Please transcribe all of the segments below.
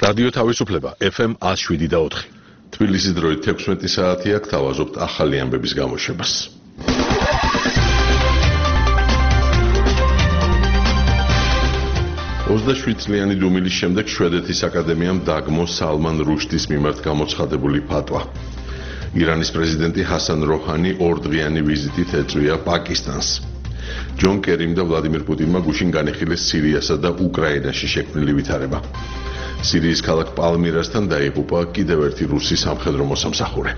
რადიო თავისუფლება FM 107.4. თბილისის დროით 16 საათია, გთავაზობთ ახალი ამბების გამოშვებას. წლიანი დუმილის შემდეგ შვედეთის აკადემიამ დაგმო სალმან რუშდის მიმართ გამოცხადებული ფატვა. ირანის პრეზიდენტი ჰასან როჰანი ორდღიანი ვიზიტით ეწვია პაკისტანს. ჯონ კერიმ და ვლადიმირ პუტინმა გუშინ განიხილეს სირიასა და უკრაინაში შექმნილი ვითარება. სირიის ქალაქ პალმირასთან დაიღუპა კიდევ ერთი რუსი სამხედრო მოსამსახურე.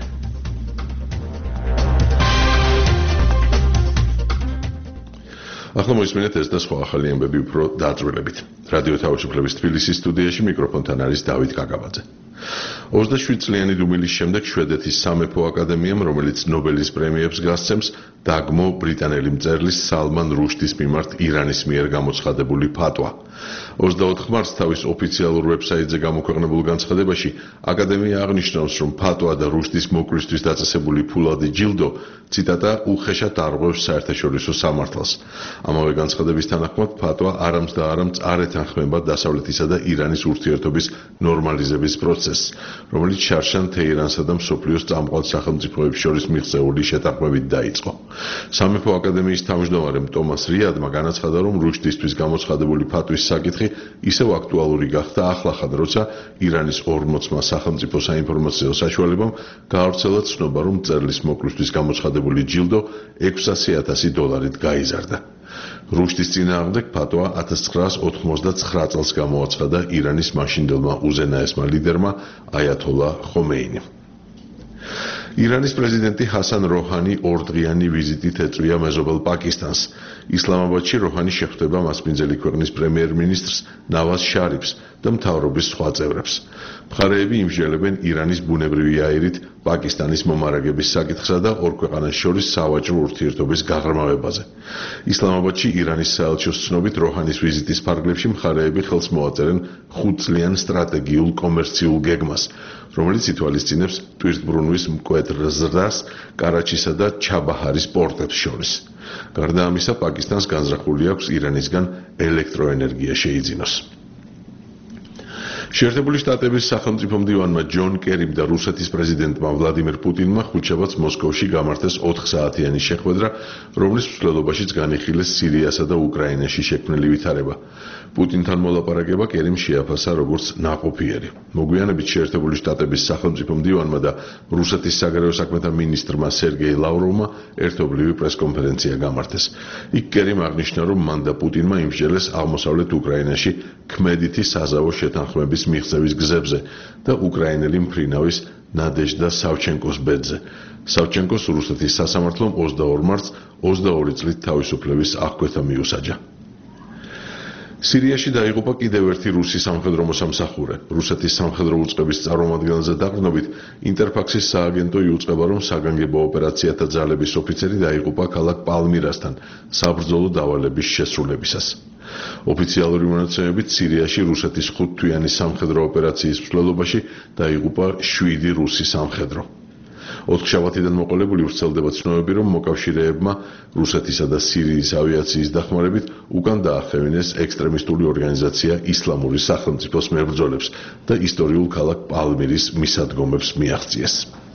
ახლა მოისმინეთ ეს და სხვა ახალი ამბები უფრო დაწვრილებით. რადიო თავისუფლების თბილისის სტუდიაში მიკროფონთან არის დავით კაკაბაძე. 27 წლიანი დუმილის შემდეგ შვედეთის სამეფო აკადემიამ, რომელიც ნობელის პრემიებს გასცემს, დაგმო ბრიტანელი მწერლის სალმან რუშდის მიმართ ირანის მიერ გამოცხადებული ფატვა. 24 მარტს თავის ოფიციალურ ვებსაიტზე გამოქვეყნებულ განცხადებაში აკადემია აღნიშნავს, რომ ფატვა და რუშდის მოკვლისთვის დაწესებული ფულადი ჯილდო, ციტატა, უხეშად არღვევს საერთაშორისო სამართალს. ამავე განცხადების თანახმად, ფატვა არამც და არამც არ ეთანხმება დასავლეთისა და ირანის ურთიერთობის ნორმალიზების პროცესს, რომელიც შარშან თეირანსა და მსოფლიოს წამყვან სახელმწიფოებს შორის მიღწეული შეთანხმებით დაიწყო. სამეფო აკადემიის თავმჯდომარემ ტომას რიადმა განაცხადა, რომ რუშდისთვის გამოცხადებული ფატვის საკითხი ისევ აქტუალური გახდა ახლახან, როცა ირანის 40 სახელმწიფო საინფორმაციო საშუალებამ გაავრცელა ცნობა, რომ მწერლის მოკვლისთვის გამოცხადებული ჯილდო $600,000 გაიზარდა. რუშდის წინააღმდეგ ფატვა 1989 წელს გამოაცხადა ირანის მაშინდელმა უზენაესმა ლიდერმა აიათოლა ხომეინიმ. ირანის პრეზიდენტი ჰასან როჰანი ორდღიანი ვიზიტით ეწვია მეზობელ პაკისტანს. ისლამაბადში როჰანი შეხვდება მასპინძელი ქვეყნის პრემიერ-მინისტრს ნავაზ შარიფს და მთავრობის სხვა წევრებს. მხარეები იმსჯელებენ ირანის ბუნებრივი აირით პაკისტანის მომარაგების საკითხსა და ორ ქვეყანას შორის სავაჭრო ურთიერთობის გაღრმავებაზე. ისლამაბადში ირანის საელჩოს ცნობით როჰანის ვიზიტის ფარგლებში მხარეები ხელს მოაწერენ 5 წლიან სტრატეგიულ კომერციულ გეგმას, რომელიც ითვალისწინებს ტვირთბრუნვის მკვეთრ ზრდას კარაჩისა და ჩაბაჰარის პორტებს შორის. გარდა ამისა, პაკისტანს განზრახული აქვს ირანისგან ელექტროენერგია შეიძინოს. შეერთებული შტატების სახელმწიფო მდივანმა ჯონ კერიმ და რუსეთის პრეზიდენტმა ვლადიმირ პუტინმა ხუთშაბათს მოსკოვში გამართეს 4 საათიანი შეხვედრა, რომლის მსვლელობაშიც განიხილეს სირიასა და უკრაინაში შექმნილი ვითარება. პუტინთან მოლაპარაკება კერიმ შეაფასა როგორც ნაყოფიერი. მოგვიანებით შეერთებული შტატების სახელმწიფო მდივანმა და რუსეთის საგარეო საქმეთა მინისტრმა სერგეი ლავროვმა ერთობლივი პრესკონფერენცია გამართეს. იქ კერიმ აღნიშნა, რომ მან და პუტინმა იმსჯელეს აღმოსავლეთ უკრაინაში ქმედითი საზავო შეთანხმების მიღწევის გზებზე და უკრაინელი მფრინავის ნადეჟდა სავჩენკოს ბედზე. სავჩენკოს რუსეთის სასამართლომ 22 მარტს 22 წლით თავისუფლების აღკვეთა მიუსაჯა. სირიაში დაიღუპა კიდევ ერთი რუსი სამხედრო მოსამსახურე. რუსეთის სამხედრო უწყების წარმომადგენელზე დაყრდნობით ინტერფაქსის სააგენტო იუწყება, რომ საგანგებო ოპერაციათა ძალების ოფიცერი დაიღუპა ქალაქ პალმირასთან საბრძოლო დავალების შესრულებისას. ოფიციალური მონაცემებით სირიაში რუსეთის 5 თვიანი სამხედრო ოპერაციის მსვლელობაში დაიღუპა 7 რუსი სამხედრო. 4 შაბათიდან მოყოლებული ვრცელდება ცნობები, რომ მოკავშირეებმა რუსეთისა და სირიის ავიაციის დახმარებით უკან დაახევინეს ექსტრემისტული ორგანიზაცია ისლამური სახელმწიფოს მებრძოლებს და ისტორიულ ქალაქ პალმირის მისადგომებს მიაღწიეს.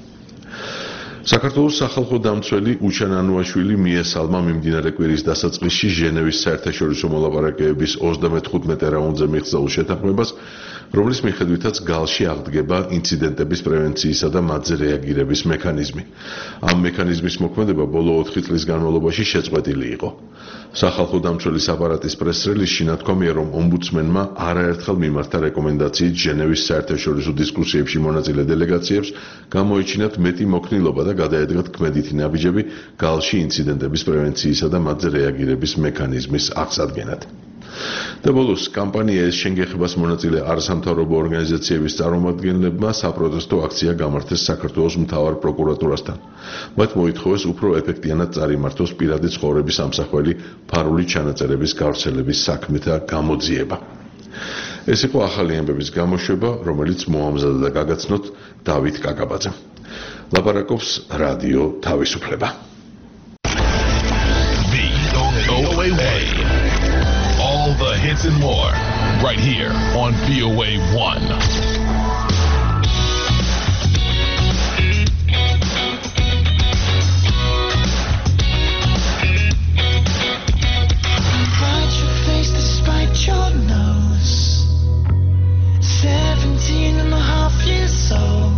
საქართველოს სახალხო დამცველი უჩან ანუაშვილი მიესალმა მიმდინარე კვირის დასაწყისში ჟენევის საერთაშორისო მოლაპარაკებების 35 რაუნდზე მიღწეულ შეთანხმებას, რომლის მიხედვითაც გალში აღდგება ინციდენტების პრევენციისა და მათზე რეაგირების მექანიზმი. ამ მექანიზმის მოქმედება ბოლო 4 წლის განმავლობაში შეწყვეტილი იყო. სახალხო დამცველის აპარატის პრეს-რელიზში ნათქვამია, რომ ომბუდსმენმა არაერთხელ მიმართა რეკომენდაციით ჟენევის საერთაშორისო დისკუსიებში მონაწილე დელეგაციებს გამოიჩინათ მეტი მოქნილობა და გადაედგათ ქმედითი ნაბიჯები გალში ინციდენტების პრევენციისა და მათზე რეაგირების მექანიზმის აღსადგენად. და ბოლოს კამპანია ეს შენგეხებას მონაწილე არასამთავრობო ორგანიზაციების წარმომადგენლებმა საპროტესტო აქცია გამართეს საქართველოს მთავარ პროკურატურასთან. მათ მოითხოვეს უფრო ეფექტიანად წარიმართოს პირადი ცხოვრების ამსახველი ფარული ჩანაწერების გავრცელების საქმეთა გამოძიება. ეს იყო ახალი ამბების გამოშვება, რომელიც მოამზადა და გაგაცნოთ დავით კაკაბაძემ. ლაპარაკობს რადიო თავისუფლება. All the the hits and more, right here on VOA 1. Your nose, 17 and a half years old,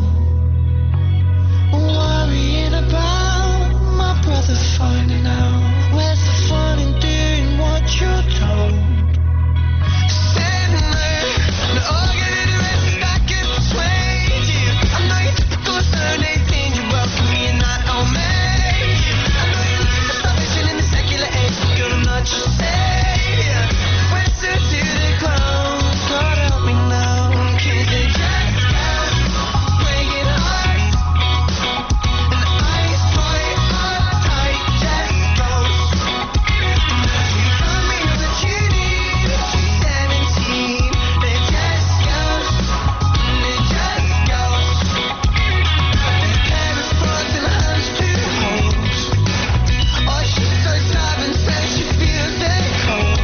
worrying about my brother finding out. Where's the fun in doing what you're told? Standing there, and all you did is back in between you. I know you're typical son 18, you welcome me and not on me. I know you're looking for salvation in the secular age, but girl, I'm not your savior. To the ground, God help me now, 'cause they just got breaking hearts, and eyes bright, heart tight, just goes. Now you tell me what you need, she's 17, it just goes, it just goes. The parents brought in hands to hold, oh she's so tired and says she feels that cold.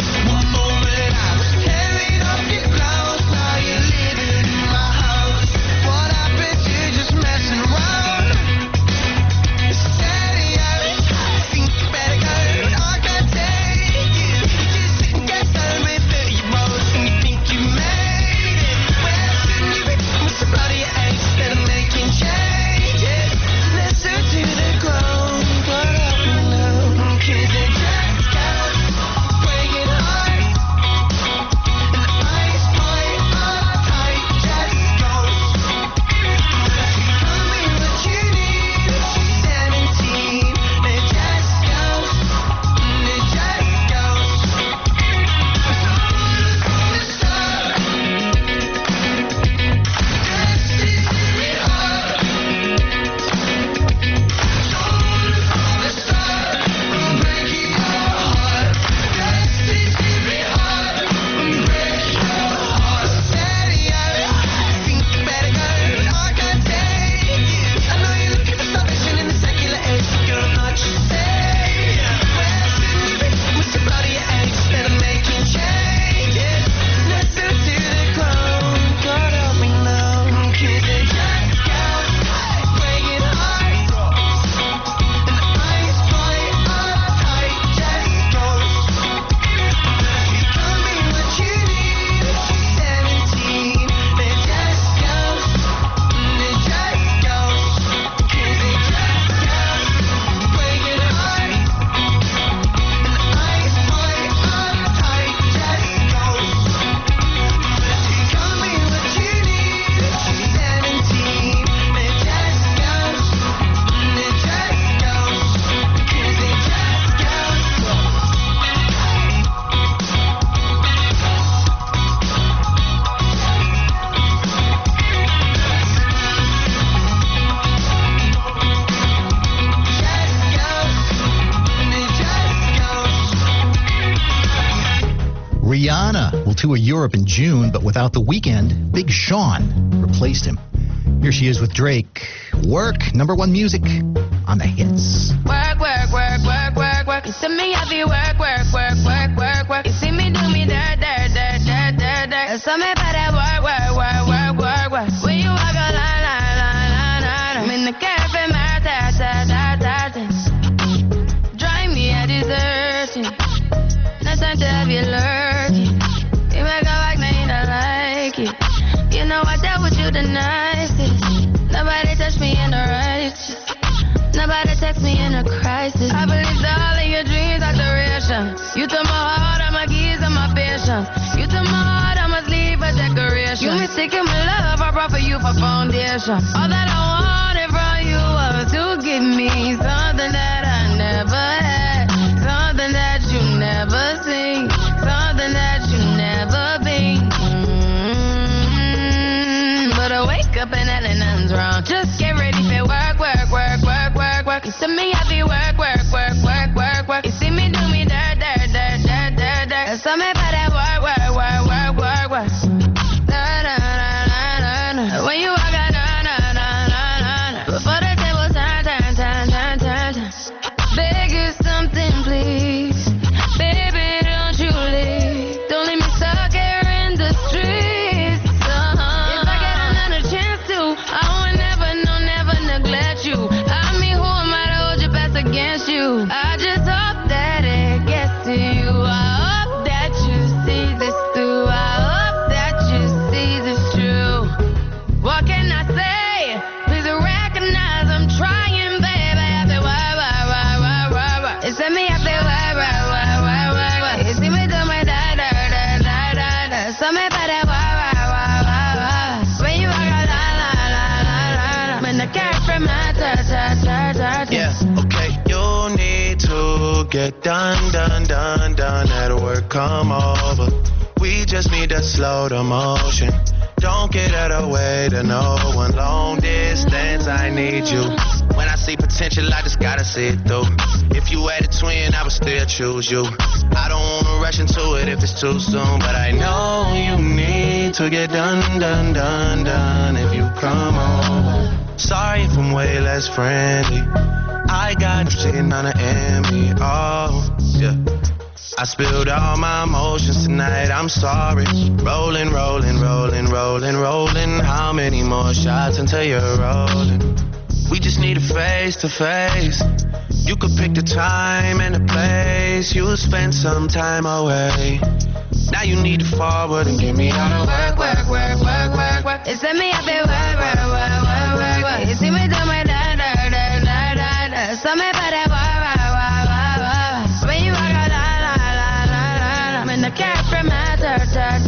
Rihanna will tour Europe in June, but without The Weeknd, Big Sean replaced him. Here she is with Drake. Work, #1 music on the hits. Work, work, work, work, work, work. You see me heavy work, work, work, work, work, work. You see me do me dirt, dirt, dirt, dirt, dirt, dirt. So me about that work, work, work, work, work, work. When you walk a line, line, line, line, line. I'm in the cafe, my ta, ta, ta, ta, ta. Drive me a desertion. That's time to have you lurking. You make a like, now you don't like it. You know I dealt with you the nicest. Nobody touched me in the righteous. Nobody text me in a crisis. I believed all of your dreams are duration. You took my heart, all my keys, and my patience. You took my heart, I must leave a decoration. You mistaken my love, I brought for you for foundation. All that I wanted from you was to give me something that I never had, something that you never seen, something that you never been. But I wake up and nothing's wrong. Just get ready for work, work, work, work, work, work. You see me happy work, work, work, work, work, work. You see me do me dirt, dirt, dirt, dirt, dirt, dirt. That's something about that work, work, work, work, work, work. Na na na na na na. When you walk out, na na na na na na. Before the table turn, turn, turn, turn, turn, turn. Beg you something, please. Baby, don't you leave. you. I just hope that it gets to you. I hope that you see this through. I hope that you see this true. What can I say? Please recognize I'm trying, baby. I feel why. It's me, I feel why. You see me do my da. So me by that why. When you walk out, la. When the cat from my turn. Yeah, okay, you need to get done. At work, come over. We just need to slow the motion. Don't get out of the way to no one. Long distance, I need you. When I see potential, I just gotta see it through. If you had a twin, I would still choose you. I don't wanna rush into it if it's too soon, but I know you need to get done. If you come over. Sorry if I'm way less friendly. I got you sitting on an Emmy. Oh, yeah. I spilled all my emotions tonight, I'm sorry. Rolling. How many more shots until you're rolling? We just need a face to face. You could pick the time and the place. You'll spend some time away. Now you need to forward and get me out of work. It's me, I feel work. You see me do my da. So me by that why. When you walk out, la. When the cat from my turn.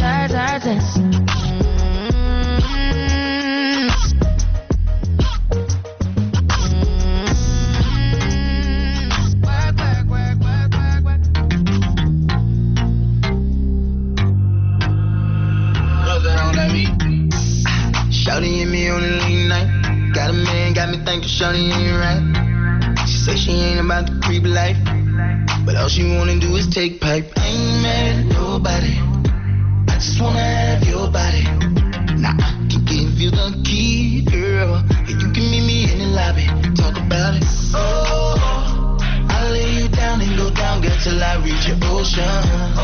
Shawty and me on a late night. Got a man, got me thinking Shawty ain't right. She say she ain't about the creep life, but all she wanna do is take pipe. I ain't mad at nobody, I just wanna have your body. Nah, I can give you the key, girl, and you can meet me in the lobby. Talk about it. Oh, I'll lay you down and go down, girl, till I reach your ocean.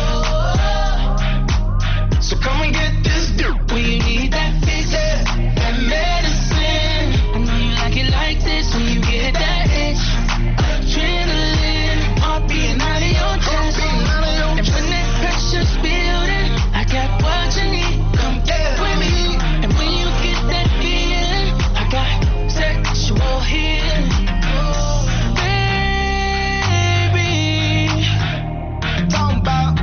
So come and get this dirt when you need that fix, that medicine. I know you like it like this when you get that itch. Adrenaline, heart beating out of your chest. And when that pressure's building, I got what you need. Come get with me. And when you get that feeling, I got sexual healing. Baby, talking about.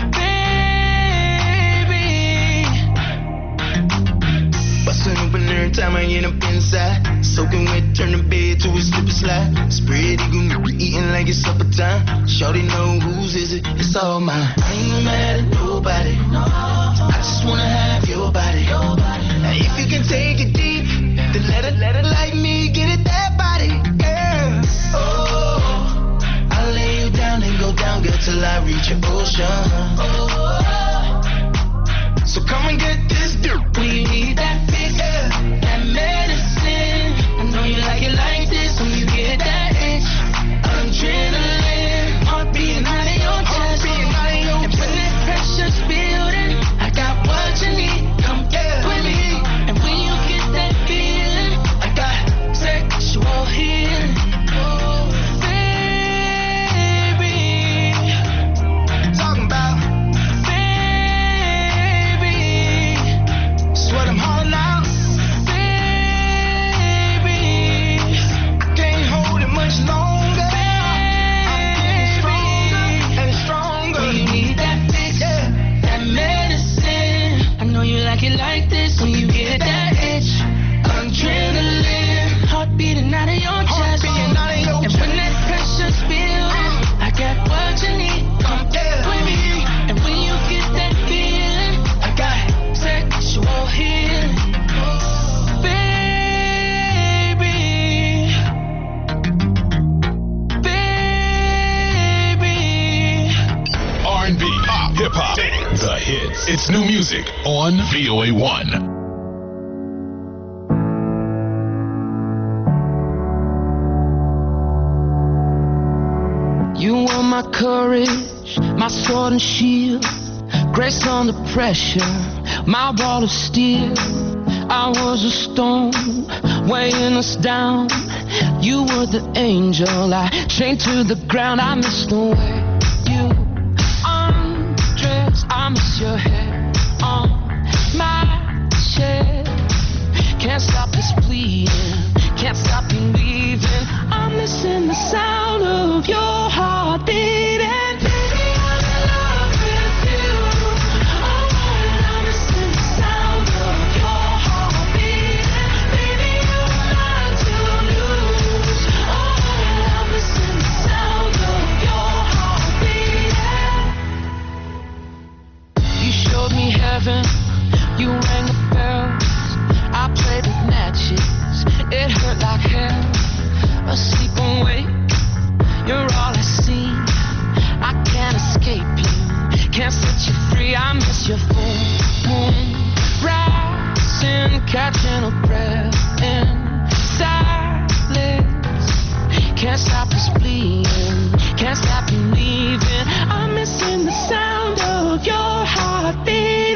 Every time I get up inside, soaking wet, turn the bed to a slip and slide. Spread eagle, eating like it's supper time. Shawty know whose is it, it's all mine. I ain't mad at nobody, I just wanna have your body. Now if you can take it deep, then let it like me, get it that body, girl. Oh, I'll lay you down and go down, girl, till I reach your ocean. So come and get this dirt when you need that fix, that medicine. I know you like it like this when you get that itch. Adrenaline, heart beating out of your chest. And when that pressure's building, I got what you need. Come get with me. And when you get that feeling, I got sexual healing. Baby, talking about. What I'm holding out, baby. I can't hold it much longer. I'm getting stronger and stronger. When you need that fix, that medicine. I know you like it like this when you get that itch. Adrenaline, heart beating out of your chest. And when that pressure's building, I got what you need. Come get with me. And when you get that feeling, I got sexual healing, baby. R&B, pop, hip-hop, the hits. It's new music on VOA1. You are my courage, my sword and shield, grace under pressure, my wall of steel. I was a stone weighing us down, You were the angel I chained to the ground. I miss the way you undress. I miss your hair on my chest. Can't stop this bleeding, can't stop believing. I'm missing the sound of your heart beating. Baby, I'm in love with you. Oh, and I'm missing the sound of your heart beating. Baby, you're mine to lose. Oh, and I'm missing the sound of your heart beating. You showed me heaven, you rang the bells. I played with matches, it hurt like hell. Asleep awake, you're all I see. I can't escape you, can't set you free. I miss your full moon rising, catching a breath in silence. Can't stop this bleeding, can't stop believing. I'm missing the sound of your heart beating.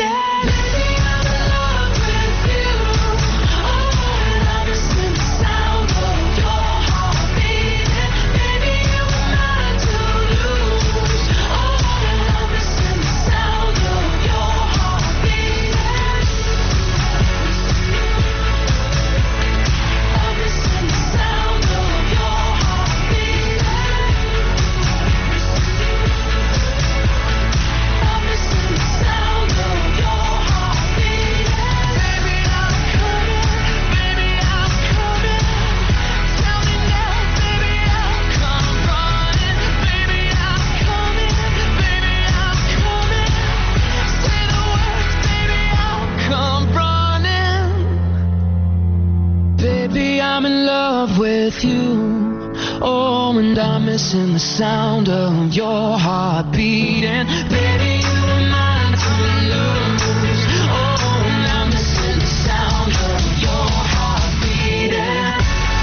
With you, oh, and I'm missing the sound of your heart beating. Baby, you were mine to lose. Oh, and I'm missing the sound of your heart beating.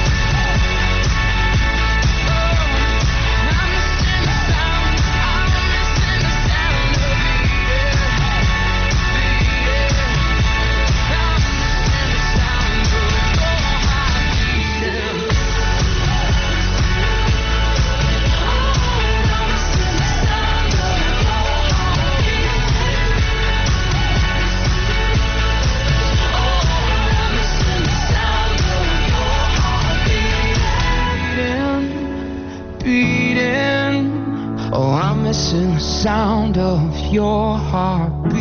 Missing the sound of your heart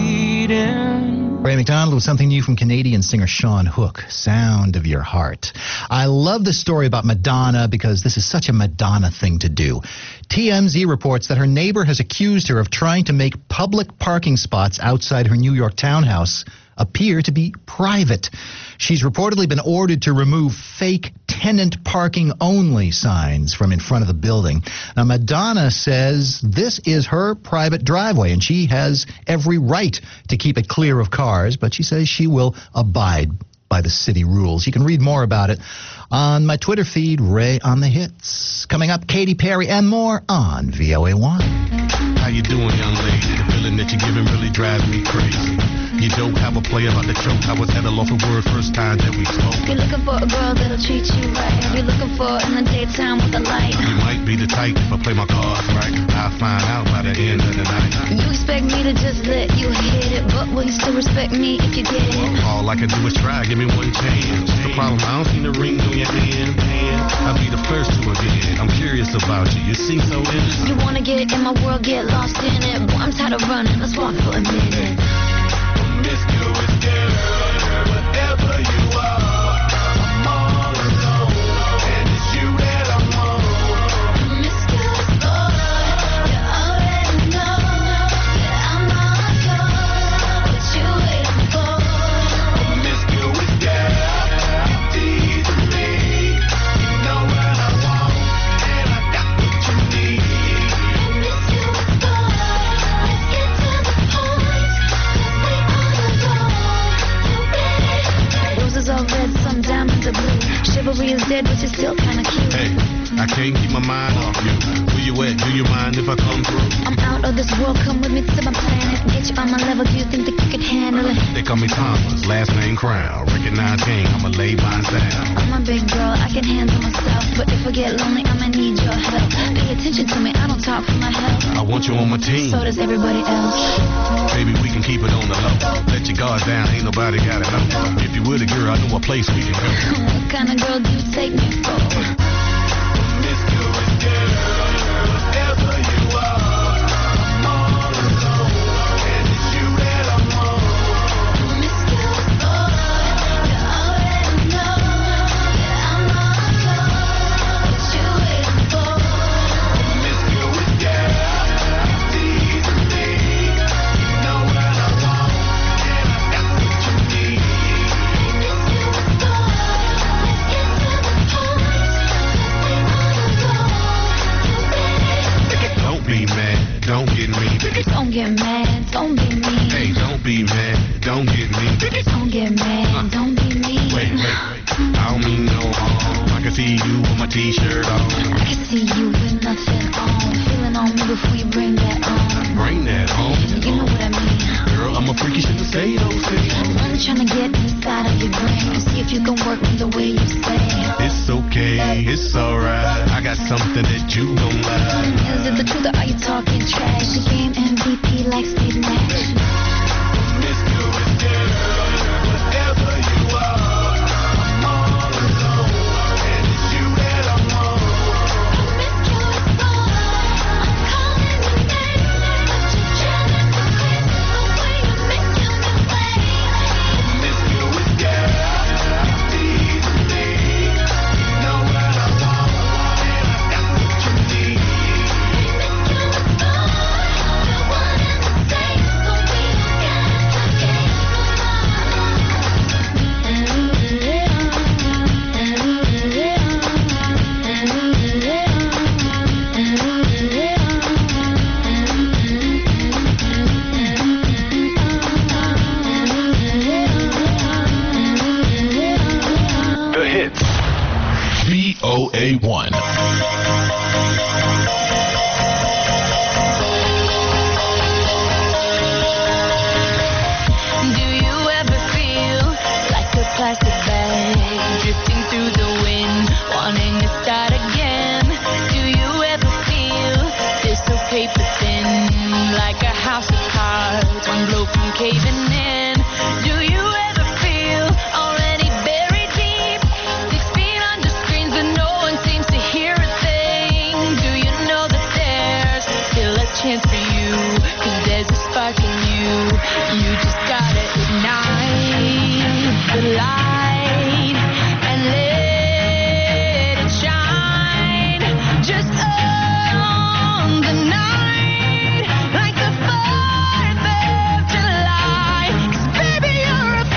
beating. Ray McDonald with something new from Canadian singer Sean Hook, Sound of Your Heart. I love this story about Madonna because this is such a Madonna thing to do. TMZ reports that her neighbor has accused her of trying to make public parking spots outside her New York townhouse appear to be private. She's reportedly been ordered to remove fake tenant parking only signs from in front of the building. Now, Madonna says this is her private driveway, and she has every right to keep it clear of cars, but she says she will abide by the city rules. You can read more about it on my Twitter feed, Ray on the Hits. Coming up, Katy Perry and more on VOA1. How you doing, young lady? The feeling that you're giving really drives me crazy. You don't have a play about the choke. I was at a loss of words first time that we spoke. You're looking for a girl that'll treat you right. You're looking for in the daytime with a light. You might be the type if I play my cards right. I'll find out by the end of the night. You expect me to just let you hit it, but will you still respect me if you get it? All I can do is try. Give me one chance. What's the problem? I don't see the ring on your hand. I'll be the first to admit it. I'm curious about you. You seem so innocent. You wanna get in my world, get lost in it. Boy, I'm tired of running. Let's walk for a minute. Promiscuous girl, whatever you are, I'm all alone, and it's you that I want. Promiscuous boy, you already know that I'm all yours. What you waiting for? Promiscuous girl, you teasing me. You know what I want, and I got what you need. Promiscuous boy, let's get to the point, 'cause we all adore you, baby. Roses are red, sweat. Do you mind if I come through? I'm out of this world, come with me to my planet. Get you on my level, do you think that you could handle it? They call me Thomas, last name Crown. Recognize game, I'ma lay mine down. I'm a big girl, I can handle myself. But if I get lonely, I'ma need your help. Pay attention to me, I don't talk for my health. I want you on my team. So does everybody else. Baby, we can keep it on the low. Let your guard down, ain't nobody got it know. If you were the girl, I know a place we can go. What kind of girl do you take me for? Don't get mad, don't be mean. Hey, don't be mad, don't get mean. Don't get mad, don't be mean. Wait, I don't mean no harm. I can see you with my t-shirt on. I can see you with nothing on. Feeling on me before you bring that on. Bring that on. You know what I mean. Girl, I'm a freak, you shouldn't say those things. I'm trying to get inside of your brain to see if you can work me the way you say. It's okay, it's alright. I got something that you don't like. Is it the truth or are you talking trash? The game MVP like Steve Nash. Whatever you are, I'm all alone. And it's you that I want. VOA1. Do you ever feel like a plastic bag drifting through the wind, wanting to start again? Do you ever feel this so paper thin, like a house of cards, one blow from caving in? Do you ever feel already buried deep, 6 feet under screens but no one seems to hear a thing? Do you know that there's still a chance for you, 'cause there's a spark in you, you just gotta ignite the light and let it shine just on the night, like the 4th of July. 'Cause baby, you're a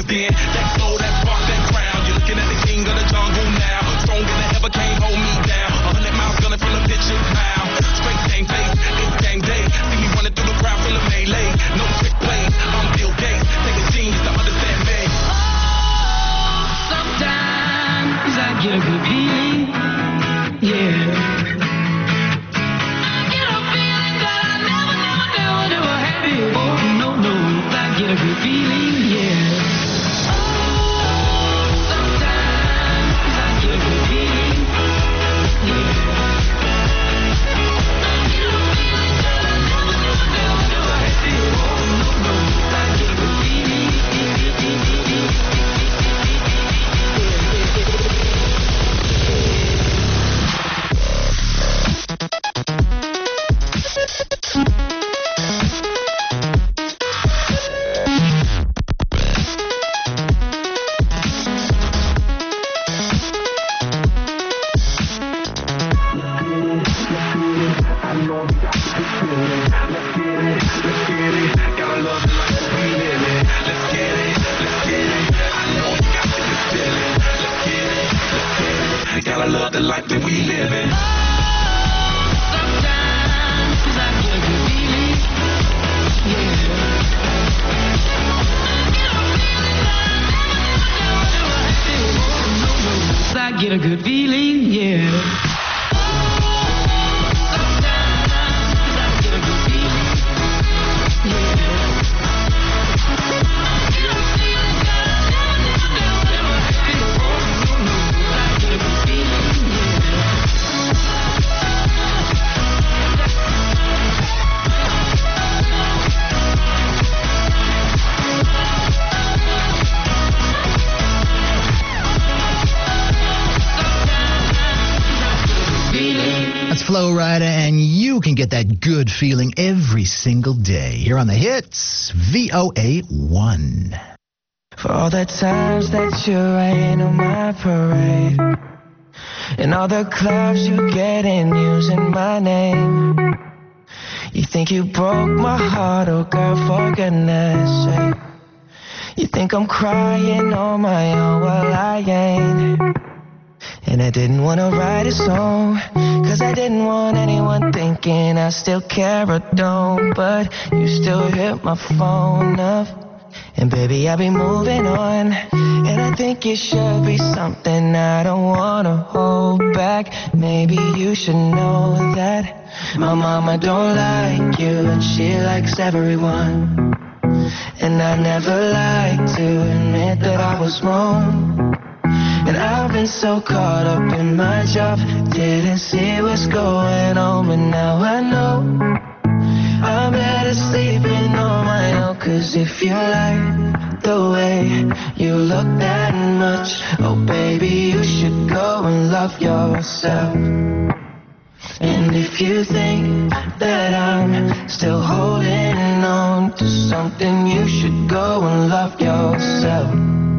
then. That soul, that spark, that crown. You're looking at the king of the jungle now. Stronger than ever, can't hold me down. 100 miles gunning from the pitch and pound. Straight game face, it's game day. See me running through the crowd, feel a melee. No trick plays, I'm Bill Gates. Take a genius to understand me. Sometimes I get a good feeling, yeah. I get a feeling that I never had before. No, I get a good feeling, yeah. Sometimes I get a good feeling, yeah. I get a feeling that I never had before. No, I get a good feeling. Gotta love the life that we live in. Sometimes I get a good feeling, yeah. I get a good feeling, yeah. Flo Rida, and you can get that good feeling every single day here on the hits, VOA 1. For all the times that you rain on my parade, and all the clubs you get in using my name. You think you broke my heart, oh girl, for goodness sake. You think I'm crying on my own, well I ain't. And I didn't want to write a song, cause I didn't want anyone thinking I still care or don't. But you still hit my phone up, and baby I'll be moving on. And I think it should be something I don't want to hold back. Maybe you should know that my mama don't like you, and she likes everyone. And I never like to admit that I was wrong. And I've been so caught up in my job, didn't see what's going on, but now I know I'm better sleeping on my own. Cause if you like the way you look that much, oh baby, you should go and love yourself. And if you think that I'm still holding on to something, you should go and love yourself.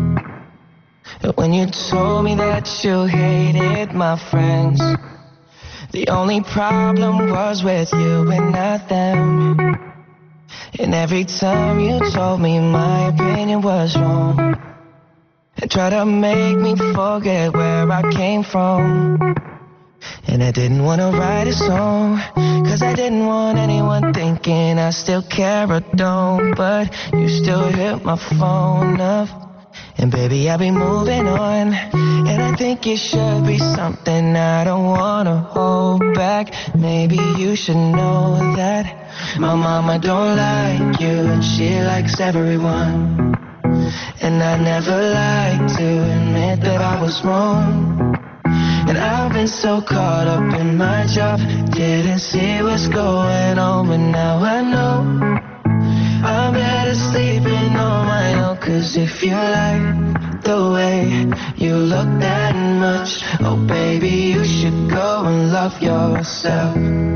When you told me that you hated my friends, the only problem was with you and not them. And every time you told me my opinion was wrong, and tried to make me forget where I came from. And I didn't want to write a song, cause I didn't want anyone thinking I still care or don't. But you still hit my phone up, and baby, I'll be moving on. And I think it should be something I don't want to hold back. Maybe you should know that my mama don't like you, and she likes everyone. And I never like to admit that I was wrong. And I've been so caught up in my job, didn't see what's going on, but now I know I'm better sleeping on my own. Cause if you like the way you look that much, oh baby, you should go and love yourself.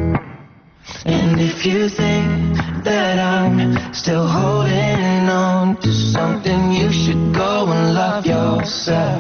And if you think that I'm still holding on to something, you should go and love yourself.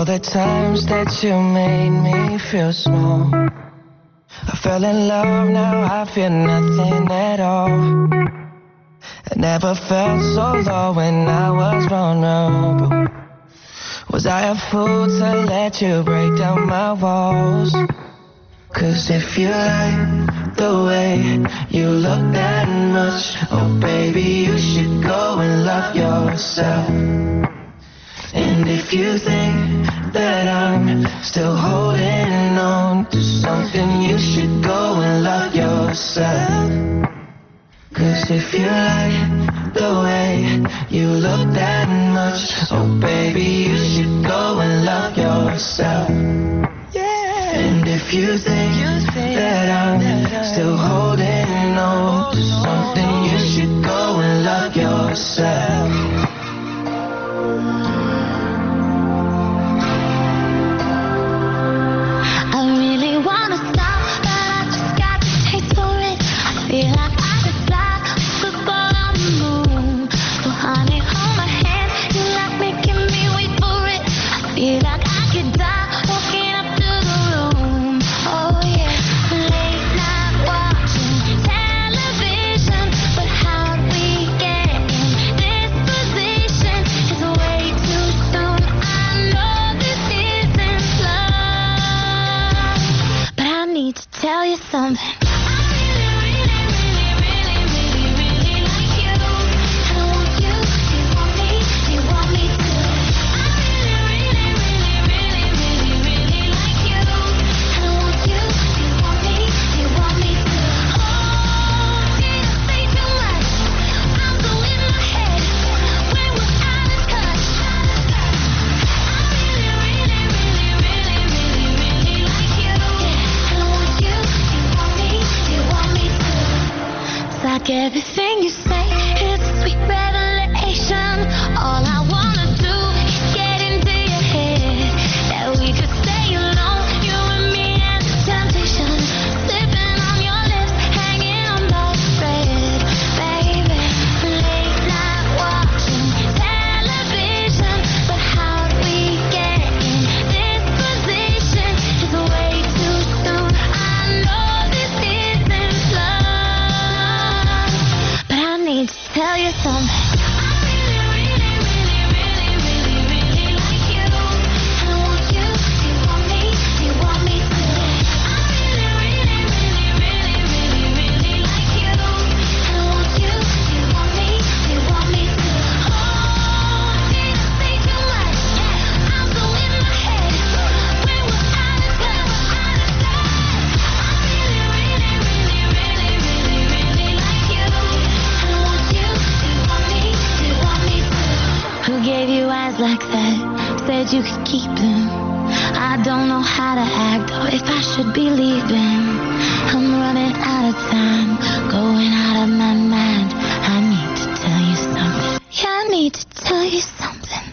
all the times that you made me feel small. I fell in love, now I feel nothing at all. I never felt so low when I was vulnerable. Was I a fool to let you break down my walls? 'Cause if you like the way you look that much, oh baby, you should go and love yourself. And if you think that I'm still holding on to something, you should go and love yourself. 'Cause if you like the way you look that much, oh baby, you should go and love yourself. And if you think that I'm still holding on to something, you should go and love yourself. I really wanna stop, but I just got the taste for it. I feel like I could fly, football on the moon. So honey, hold my hand, you like making me wait for it. I feel like I could die, walking up to the room. Oh yeah, late night watching television, but how we get in this position is way too soon. I know this isn't love, but I need to tell you something. Like everything you say, it's a sweet revelation. All I wanna do is get into your head, that we could stay alone, you and me and the temptation, sipping on your lips, hanging on by a thread, baby. Late night watching television, but how we get in this position is way too soon. I know this isn't love, but I need to tell you something. Who gave you eyes like that? Said you could keep them. I don't know how to act or if I should be leaving. I'm running out of time, going out of my mind. I need to tell you something. Yeah, I need to tell you something.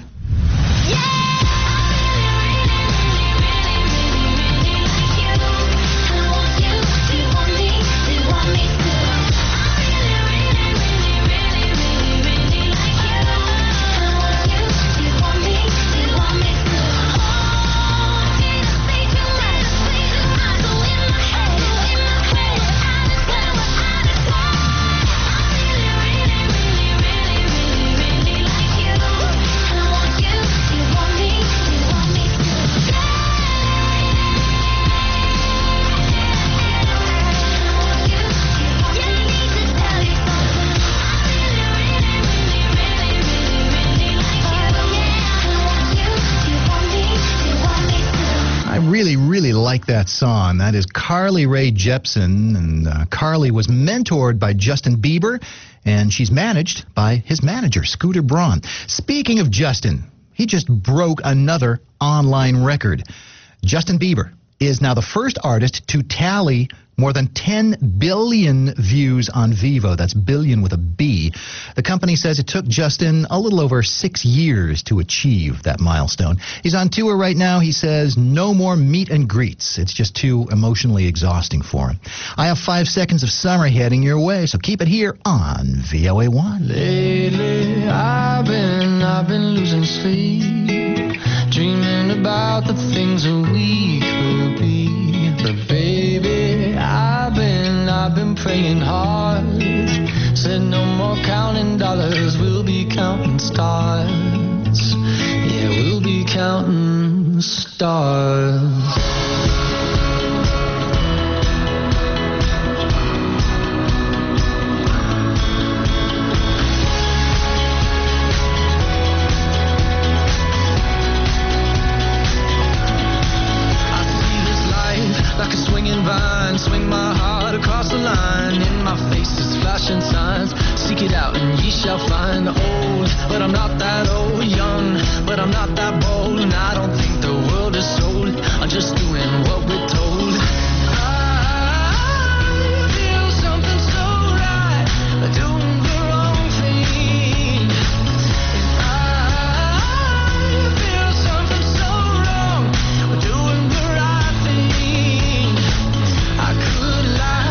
Really like that song. That is Carly Rae Jepsen, and Carly was mentored by Justin Bieber, and she's managed by his manager, Scooter Braun. Speaking of Justin, he just broke another online record. Justin Bieber is now the first artist to tally more than 10 billion views on Vevo. That's billion with a B. The company says it took Justin a little over 6 years to achieve that milestone. He's on tour right now. He says no more meet and greets. It's just too emotionally exhausting for him. I have 5 seconds of summer heading your way, so keep it here on VOA1. Lately, I've been losing sleep, dreaming about the things that we could be. But baby, I've been praying hard. Said no more counting dollars, we'll be counting stars. Yeah, we'll be counting stars. Like a swinging vine, swing my heart across the line. In my face is flashing signs. Seek it out and ye shall find. Old, but I'm not that old. Young, but I'm not that bold. And I don't think the world is sold. I'm just doing what we're told. I feel something so right, doing the wrong thing. And I feel something so wrong, doing the right thing. I could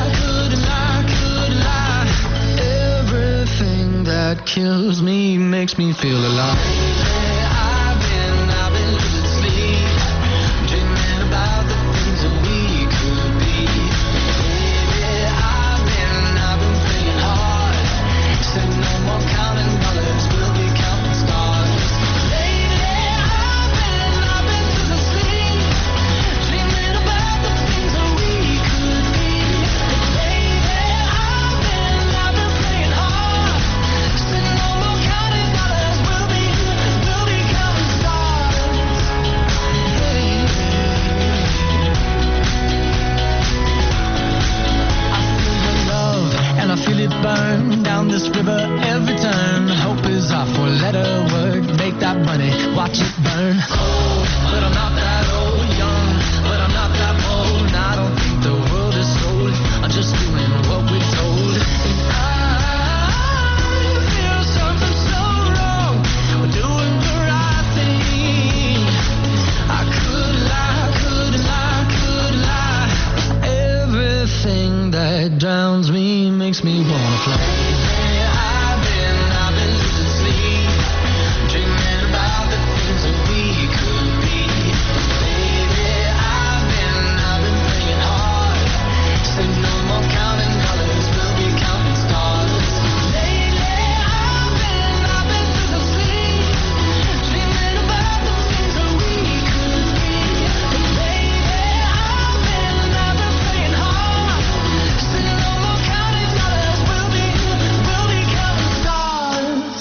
lie. Everything that kills me makes me feel alive. I've been losing sleep, dreaming about the things that we could be. Baby, I've been praying hard. Said no more counting dollars, we'll be counting stars. Lately, I've been losing sleep, dreaming about the things that we could be. Baby, I've been praying hard. Said no more counting dollars, we'll be counting stars. I feel the love and I feel it burn down this river every turn. Hope is our four-letter word. Make that money, watch it burn. Old, but I'm not that old. Young, but I'm not that bold. And I don't think the world is sold. I'm just doing what we're told. And I feel something so wrong. We're doing the right thing. I could lie. Everything that drowns me makes me wanna fly. I've been losing sleep, dreaming about the things that we could be. Baby, I've been praying hard. Said no more counting dollars, we'll be counting stars. Lately, I've been losing sleep, dreaming about the things that we could be. Baby, I've been praying hard. Said no more counting dollars, we'll be counting stars.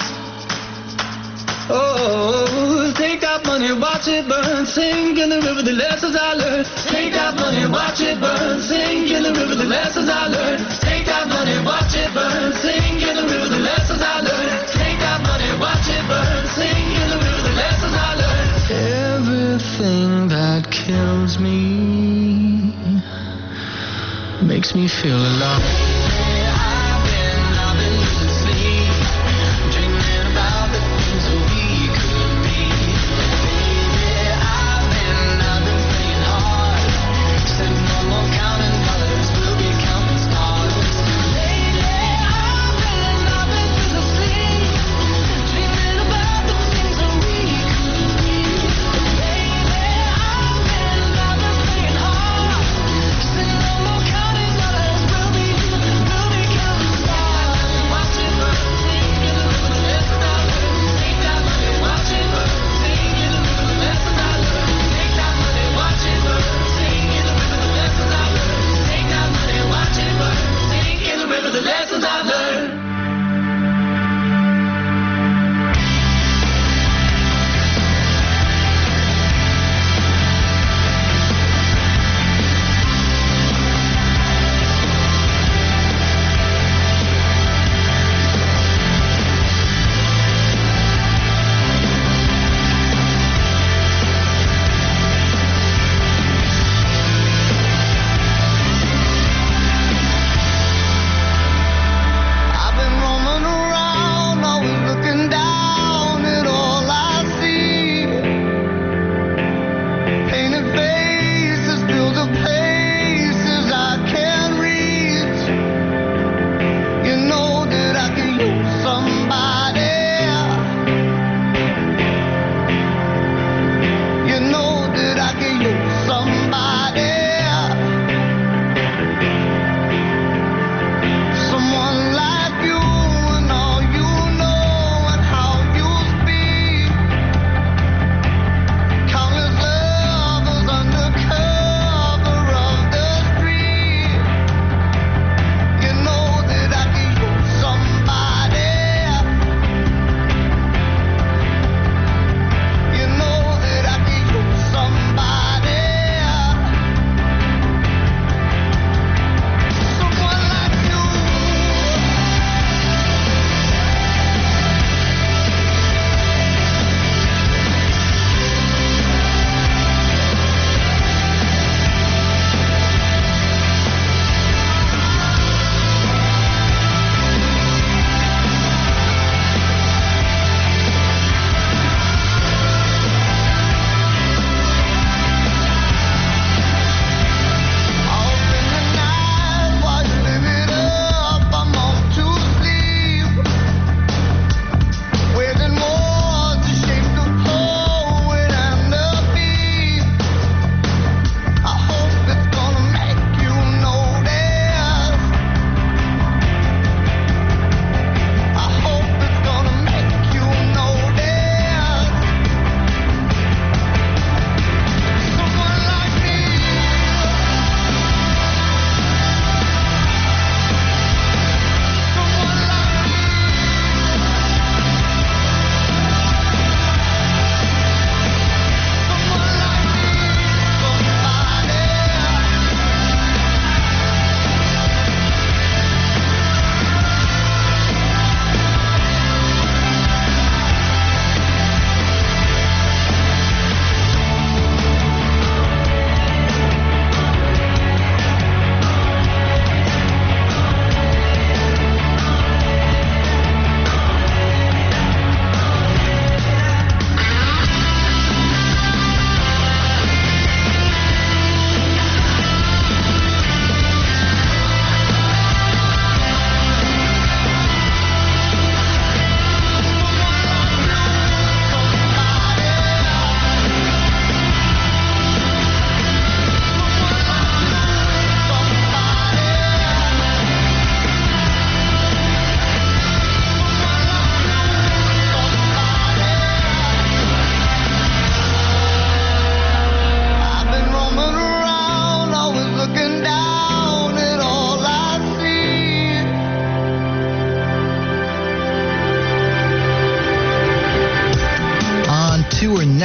Oh, take that money, watch it burn, sink in the river, the lessons I learned. Take that money, watch it burn, sink in the river, the lessons I learned. Take that money, watch it burn, sink in the river, the lessons I learned. Take that money, watch it burn, sink in the river, the lessons I learned. Everything that kills me makes me feel alive. I've been losing sleep, dreaming about the things that we could be. Baby, I've been praying hard. Said no more counting dollars, we'll be counting stars. Lately, I've been losing sleep, dreaming about the things that we could be. Baby, I've been praying hard. Said no more counting dollars, we'll be counting stars. Watch it burn, sink in the river, the lessons I learned. Take that money, watch it burn, sink in the river, the lessons I learned. Take that money, watch it burn, sink in the river, the lessons I learned. Take that money, watch it burn, sink in the river, the lessons I learned.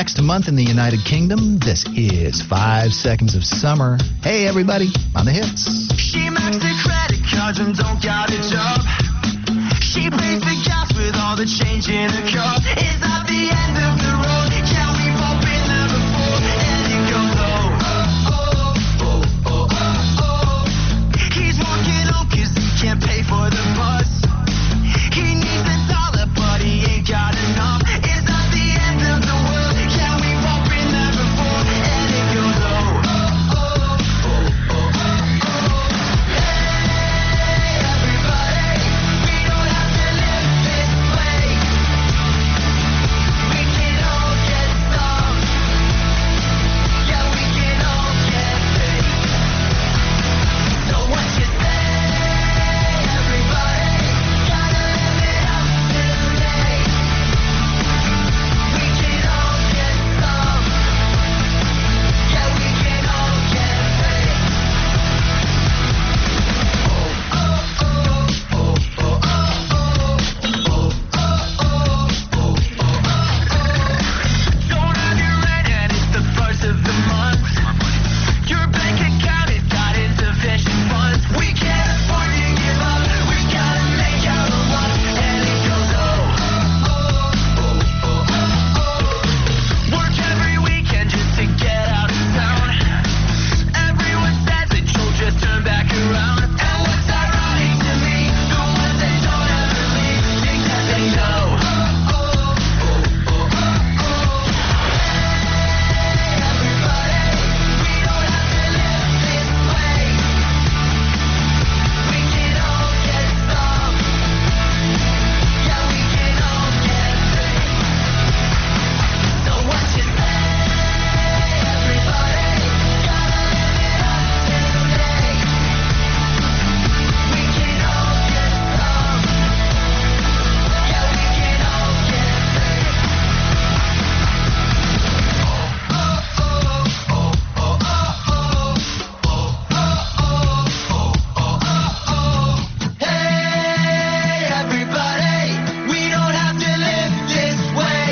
next month in the United Kingdom. This is 5 Seconds of Summer. Hey, everybody, on the hits. She maxed the credit cards and don't got a job. She pays for gas with all the change in her car. Is that the end of the road? Yeah, we've all been there before. And it goes, He's walking home 'cause he can't pay for the bus. He needs the dollar, but he ain't got enough. Is that the end of the world? Yeah, we've all been there before. And it goes, Hey, everybody, we don't have to live this way. We can all get some. Yeah, we can all get paid. So what you say, everybody? Gotta live it up today. We can all get some. Yeah, we can all get paid. Don't have your rent and it's the first of the month. Your bank account has got insufficient funds. We can't afford to give up. We gotta make out a run. And it goes, Work every weekend just to get out of town. Everyone says that you'll just turn back around. And what's ironic to me, the ones that don't ever leave think that they know. Everybody, we don't have to live this way. We can all get some. Yeah, we can all get paid. So what you say, everybody? Gotta live it up today. We can all get some. Yeah, we can all get paid. Hey, everybody, we don't have to live this way.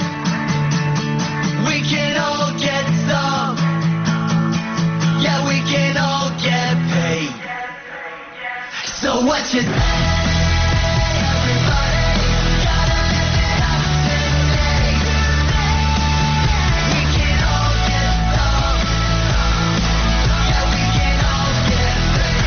We can all get some. Yeah, we can all get paid. So what you say, everybody? Gotta live it up today. We can all get some. Yeah, we can all get paid.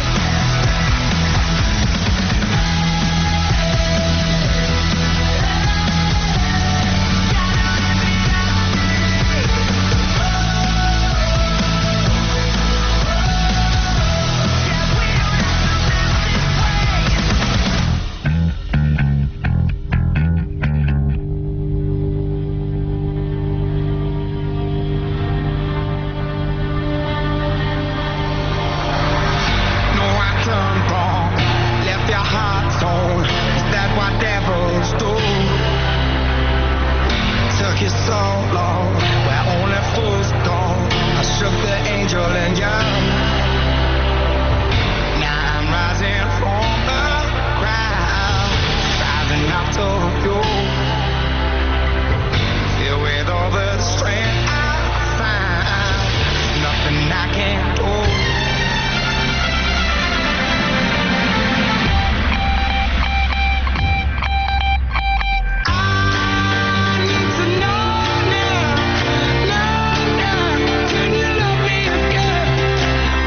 No, I done wrong. Left your heart torn. Is that what devils do? Took you so long, where only fools go. I shook the angel and young. Now I'm rising from the ground, rising up to you. Filled with all the strength I find, nothing I can't do. I need to know now, can you love me again?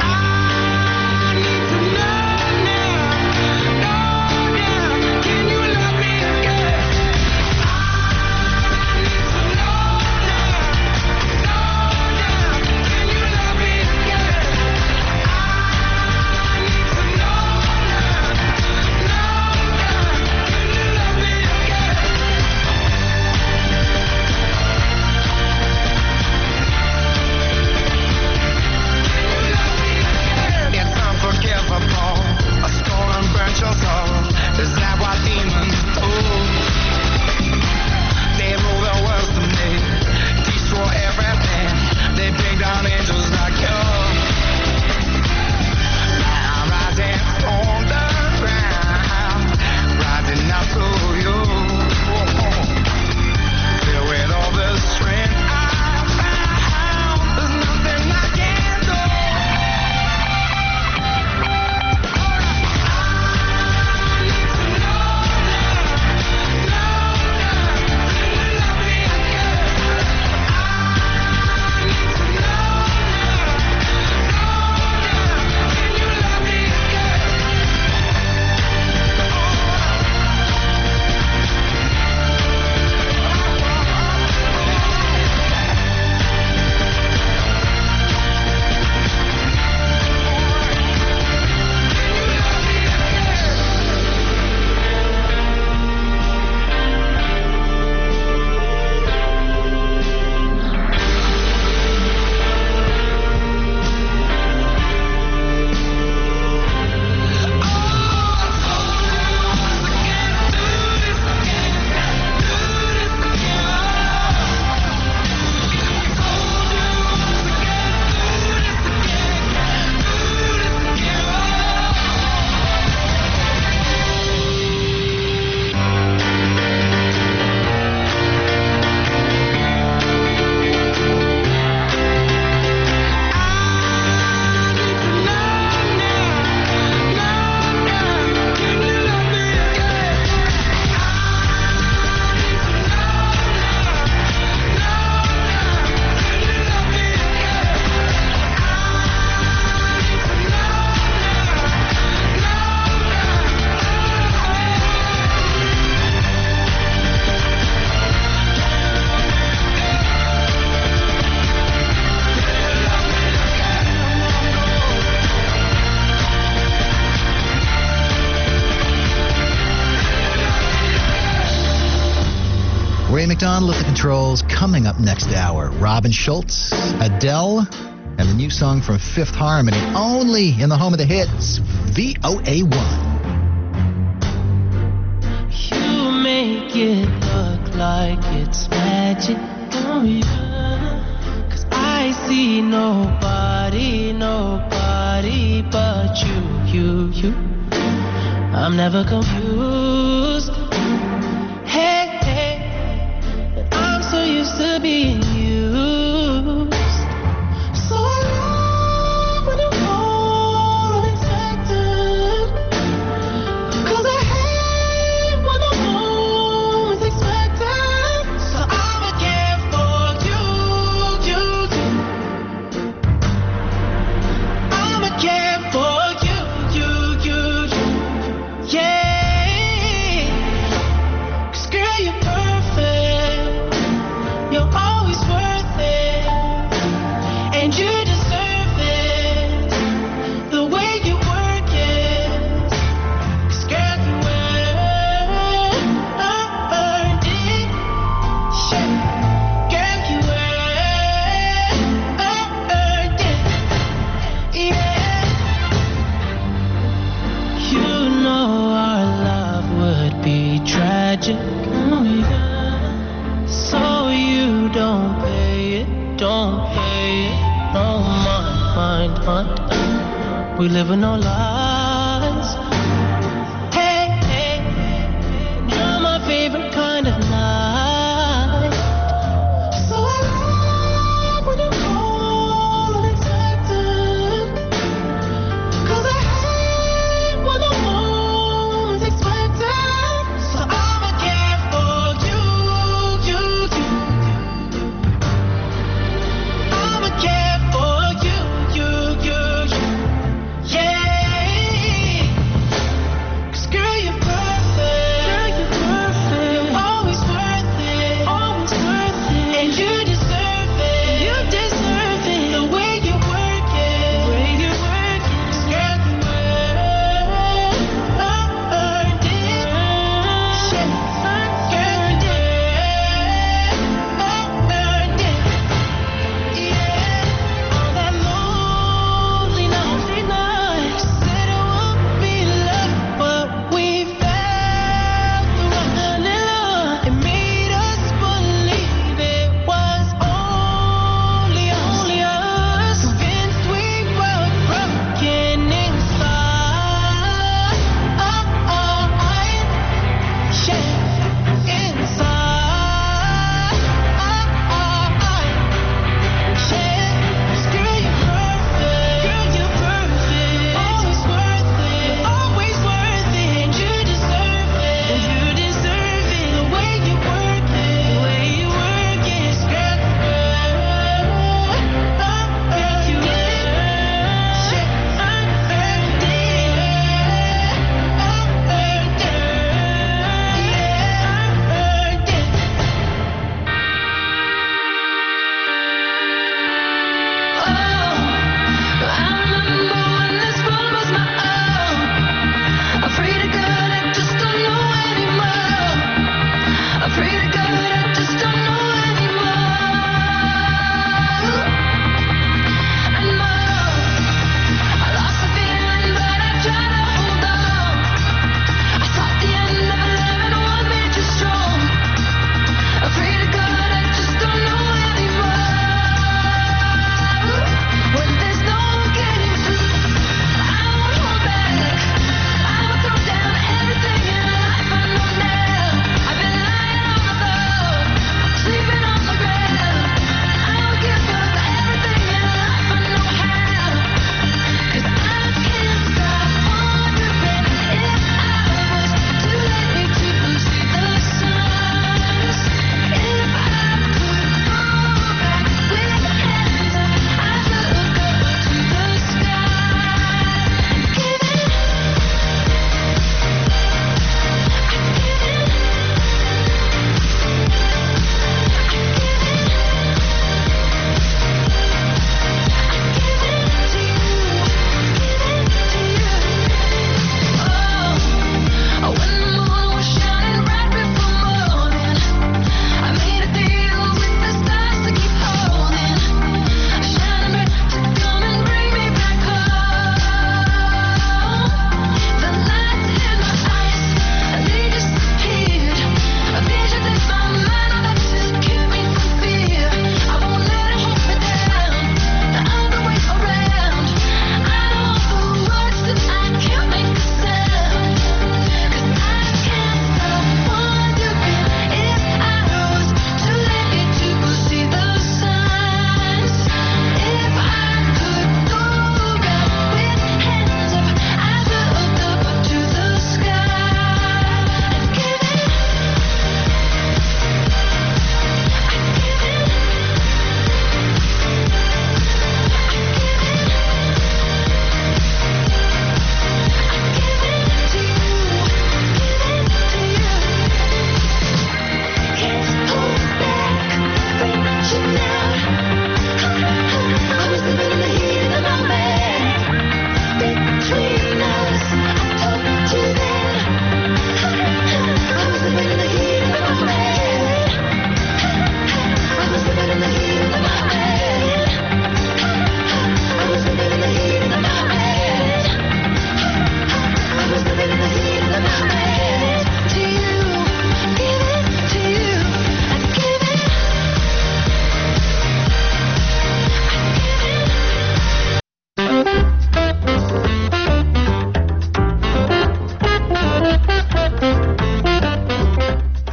Ray McDonald at the controls. Coming up next hour, Robin Schultz, Adele, and the new song from Fifth Harmony, only in the home of the hits, VOA1. You make it look like it's magic, oh yeah. 'Cause I see nobody but you. I'm never confused. Hey, and I'm so used to being used. So I love when you call unexpected. 'Cause I hate when the moment's expected. So I'ma care for you. I'ma care for you. Yeah. 'Cause girl, you're perfect. You're always worth it. And you deserve it. The way you work it. 'Cause girl, you earned it. Yeah. Girl, you earned it. Yeah. You know our love would be tragic. Oh, yeah. So you don't pay it. No mind. We live in no lies. Hey, you're my favorite kind of night. So I love when you call unexpected. 'Cause I hate when the moment's expected. So I'ma care for you. I'ma care for you. Yeah.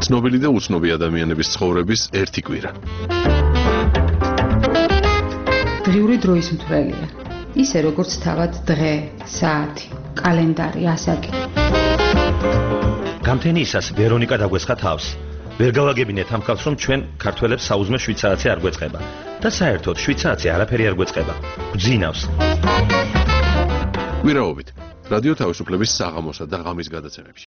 ცნობილი და უცნობი ადამიანების ცხოვრების ერთი კვირა. დღიური დროის მთვრელია. ისე როგორც თავად დღე, საათი, კალენდარი, ასაკი. გამთენიისას ვერონიკა დაგვესხა თავს. ვერ გავაგებინეთ ამ ხალხს, რომ ჩვენ ქართველებს საუზმე შვიცარაცი არ გვეწყება და საერთოდ შვიცარაცი არაფერი არ გვეწყება. გძინავს. კვირაობით რადიო თავისუფლების საღამოსა და ღამის გადაცემებში